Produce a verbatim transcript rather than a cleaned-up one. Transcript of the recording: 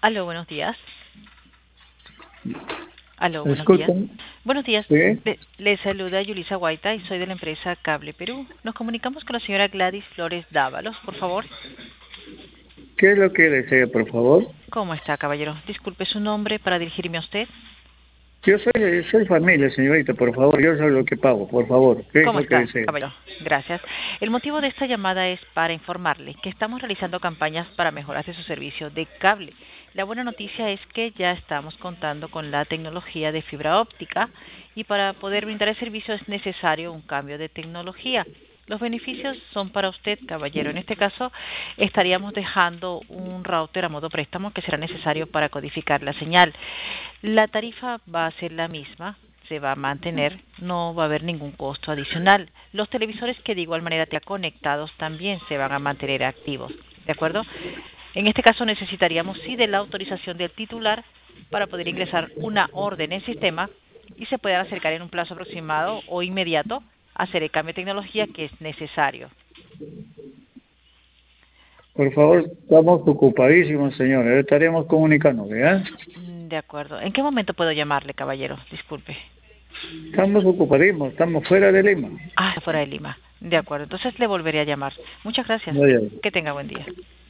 Aló, buenos días. Aló, buenos días. Disculpen. Buenos días. ¿Sí? Le, le saluda Yulisa Guaita y soy de la empresa Cable Perú. Nos comunicamos con la señora Gladys Flores Dávalos, por favor. ¿Qué es lo que desea, por favor? ¿Cómo está, caballero? Disculpe su nombre para dirigirme a usted. Yo soy, soy familia, señorita, por favor. Yo soy lo que pago, por favor. ¿Qué es ¿Cómo lo que está, desea? caballero? Gracias. El motivo de esta llamada es para informarle que estamos realizando campañas para mejoras de su servicio de cable. La buena noticia es que ya estamos contando con la tecnología de fibra óptica y para poder brindar el servicio es necesario un cambio de tecnología. Los beneficios son para usted, caballero. En este caso, estaríamos dejando un router a modo préstamo que será necesario para codificar la señal. La tarifa va a ser la misma, se va a mantener, no va a haber ningún costo adicional. Los televisores que de igual manera te conectados también se van a mantener activos, ¿de acuerdo? En este caso necesitaríamos sí de la autorización del titular para poder ingresar una orden en sistema y se puedan acercar en un plazo aproximado o inmediato a hacer el cambio de tecnología que es necesario. Por favor, estamos ocupadísimos, señores. Estaremos comunicando, ¿ya? De acuerdo. ¿En qué momento puedo llamarle, caballero? Disculpe. Estamos ocupadísimos, estamos fuera de Lima. Ah, fuera de Lima. De acuerdo. Entonces le volveré a llamar. Muchas gracias. Vaya. Que tenga buen día.